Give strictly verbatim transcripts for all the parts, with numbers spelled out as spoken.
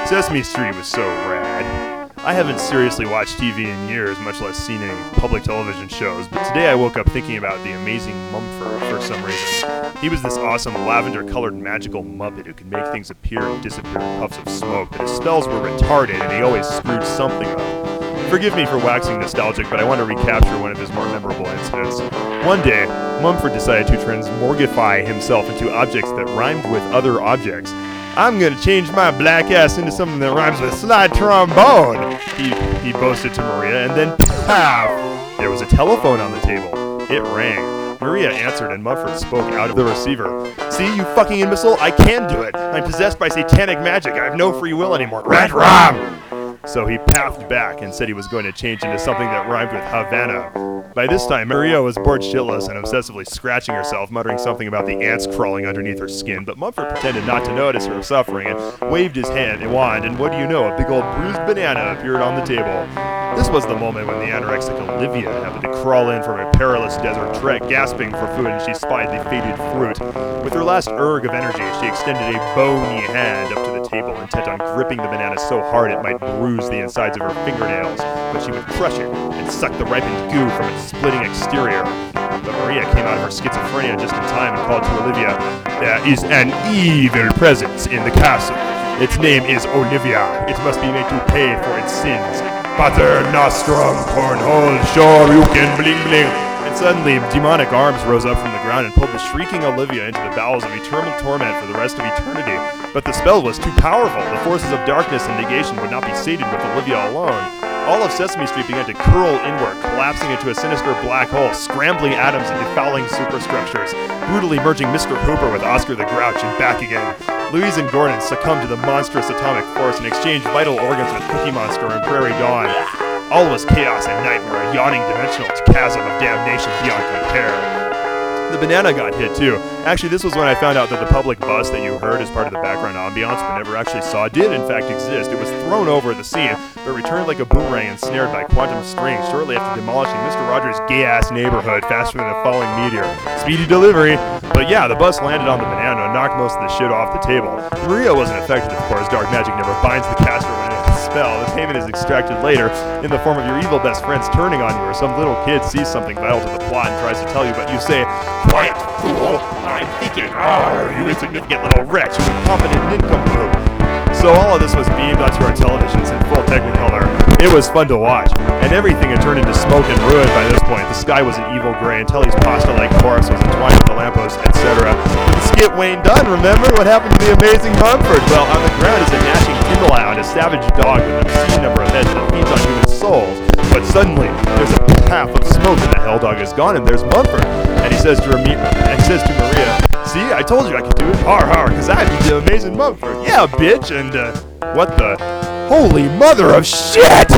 Sesame Street was so rad. I haven't seriously watched T V in years, much less seen any public television shows, but today I woke up thinking about the amazing Mumford for some reason. He was this awesome lavender-colored magical Muppet who could make things appear and disappear in puffs of smoke, but his spells were retarded and he always screwed something up. Forgive me for waxing nostalgic, but I want to recapture one of his more memorable incidents. One day, Mumford decided to transmorgify himself into objects that rhymed with other objects. I'm gonna change my black ass into something that rhymes with slide trombone, he, he boasted to Maria, and then pow! There was a telephone on the table. It rang. Maria answered and Mumford spoke out of the receiver. See, you fucking imbecile, I can do it. I'm possessed by satanic magic. I have no free will anymore. Red rum! So he pathed back and said he was going to change into something that rhymed with Havana. By this time, Maria was bored shitless and obsessively scratching herself, muttering something about the ants crawling underneath her skin, but Mumford pretended not to notice her suffering and waved his hand and wand, and what do you know, a big old bruised banana appeared on the table. This was the moment when the anorexic Olivia happened to crawl in from a perilous desert trek, gasping for food, and she spied the fated fruit. With her last urge of energy, she extended a bony hand up to the table, intent on gripping the banana so hard it might bruise the insides of her fingernails, but she would crush it and suck the ripened goo from its splitting exterior. But Maria came out of her schizophrenia just in time and called to Olivia, "There is an evil presence in the castle. Its name is Olivia. It must be made to pay for its sins. Pater nostrum, cornhole, sure you can bling bling." And suddenly, demonic arms rose up from the ground and pulled the shrieking Olivia into the bowels of eternal torment for the rest of eternity. But the spell was too powerful. The forces of darkness and negation would not be sated with Olivia alone. All of Sesame Street began to curl inward, collapsing into a sinister black hole, scrambling atoms into fouling superstructures, brutally merging Mister Hooper with Oscar the Grouch and back again. Louise and Gordon succumbed to the monstrous atomic force and exchanged vital organs with Cookie Monster and Prairie Dawn. All was chaos and nightmare, a yawning dimensional chasm of damnation beyond compare. The banana got hit too. Actually, this was when I found out that the public bus that you heard as part of the background ambiance but never actually saw did in fact exist. It was thrown over the scene, but returned like a boomerang and snared by quantum strings shortly after demolishing Mister Rogers' gay-ass neighborhood faster than a falling meteor. Speedy delivery. But yeah, the bus landed on the banana and knocked most of the shit off the table. Maria wasn't affected, of course. Dark magic never binds the caster when it spell. The payment is extracted later in the form of your evil best friends turning on you, or some little kid sees something vital to the plot and tries to tell you, but you say, "Quiet, fool! I'm thinking, ah, you insignificant little wretch, you incompetent nincompoop." So all of this was beamed onto our televisions in full Technicolor. It was fun to watch, and everything had turned into smoke and ruin by this point. The sky was an evil gray, and Telly's pasta-like corpse was entwined with the lamppost, et cetera. But the skit Wayne Dunn, remember what happened to the amazing Mumford? Well, on the ground is a gnashing Kindlehound, a savage dog with an obscene number of heads that feeds on human souls. But suddenly, there's a path of smoke, and the hell dog is gone, and there's Mumford. And he says to Remi- and he says to Maria, "See, I told you I could do it. Har har, because I beat the amazing Mumford. Yeah, bitch." And uh, what the holy mother of shit!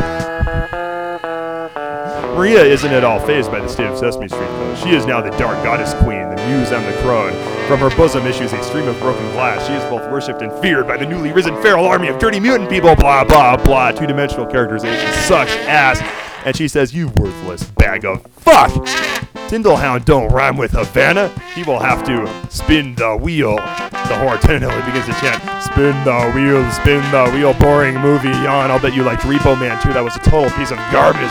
Maria isn't at all fazed by the state of Sesame Street, though. She is now the dark goddess queen, the muse and the crone. From her bosom issues a stream of broken glass. She is both worshipped and feared by the newly risen feral army of dirty mutant people. Blah, blah, blah. Two-dimensional characterization sucks ass. And she says, "You worthless bag of fuck! Tindlehound don't rhyme with Havana. He will have to spin the wheel." The whore tentatively begins to chant, "Spin the wheel, spin the wheel, boring movie, yawn. I'll bet you liked Repo Man too. That was a total piece of garbage."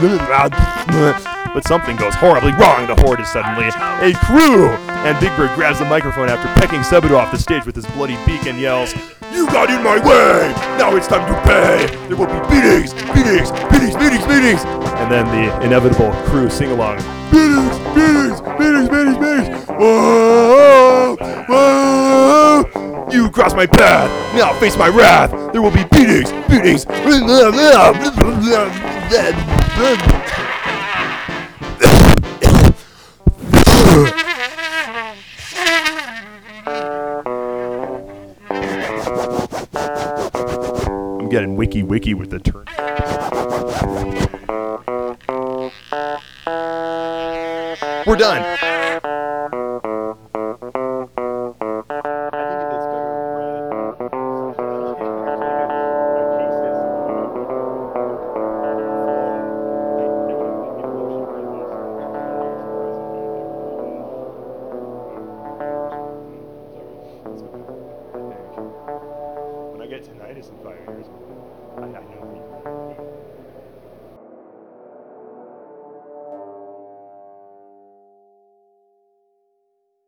But something goes horribly wrong. The horde is suddenly a crew. And Big Bird grabs the microphone after pecking Sebadoh off the stage with his bloody beak and yells, "You got in my way! Now it's time to pay! There will be beatings, beatings, beatings, beatings, beatings!" And then the inevitable crew sing along, "Beatings, beatings, beatings, beatings, beatings! Whoa, whoa! You crossed my path! Now face my wrath! There will be beatings, beatings!" I'm getting wiki wiki with the turn. We're done. tinnitus in five years. I, I know